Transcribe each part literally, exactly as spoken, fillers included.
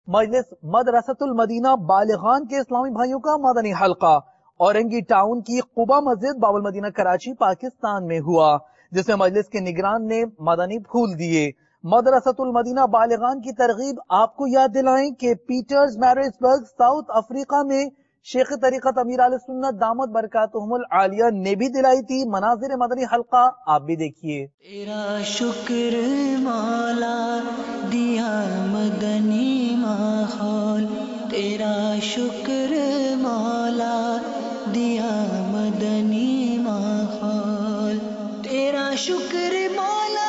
مجلس مدرسۃ المدینہ بالغان کے اسلامی بھائیوں کا مدنی حلقہ اورنگی ٹاؤن کی قبہ مسجد باب المدینہ کراچی پاکستان میں ہوا، جس میں مجلس کے نگران نے مدنی پھول دیے۔ مدرسۃ المدینہ بالغان کی ترغیب آپ کو یاد دلائیں کہ پیٹرز میرسبرگ ساؤتھ افریقہ میں شیخ طریقت امیر اہل سنت دامت برکاتہم العالیہ نے بھی دلائی تھی۔ مناظر مدنی حلقہ آپ بھی دیکھیے۔ تیرا شکر مولا دیا مدنی ماحول، تیرا شکر مولا دیا مدنی ماحول، تیرا شکر مولا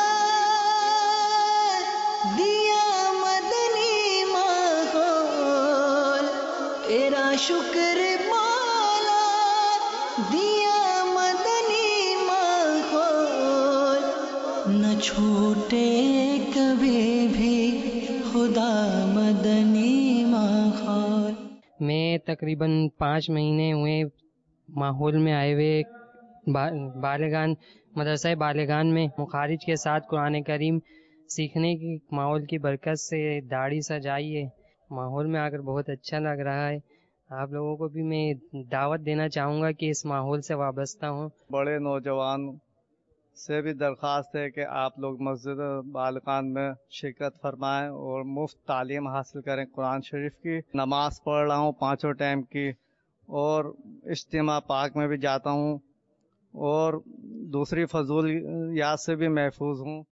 دیا مدنی ماحول، تیرا شکر مولا دیا مدنی ماحول، نہ چھوٹے کبھی بھی خدا مدنی ماحول۔ میں تقریباً پانچ مہینے ہوئے ماحول میں آئے ہوئے، بالغان مدرسہ بالغان میں مخارج کے ساتھ قرآن کریم سیکھنے کی ماحول کی برکت سے داڑھی سجائی ہے۔ ماحول میں آ کر بہت اچھا لگ رہا ہے۔ آپ لوگوں کو بھی میں دعوت دینا چاہوں گا کہ اس ماحول سے وابستہ ہوں۔ بڑے نوجوان سے بھی درخواست ہے کہ آپ لوگ مسجد بالغان میں شرکت فرمائیں اور مفت تعلیم حاصل کریں قرآن شریف کی۔ نماز پڑھ رہا ہوں پانچوں ٹائم کی، اور اجتماع پاک میں بھی جاتا ہوں، اور دوسری فضولیات سے بھی محفوظ ہوں۔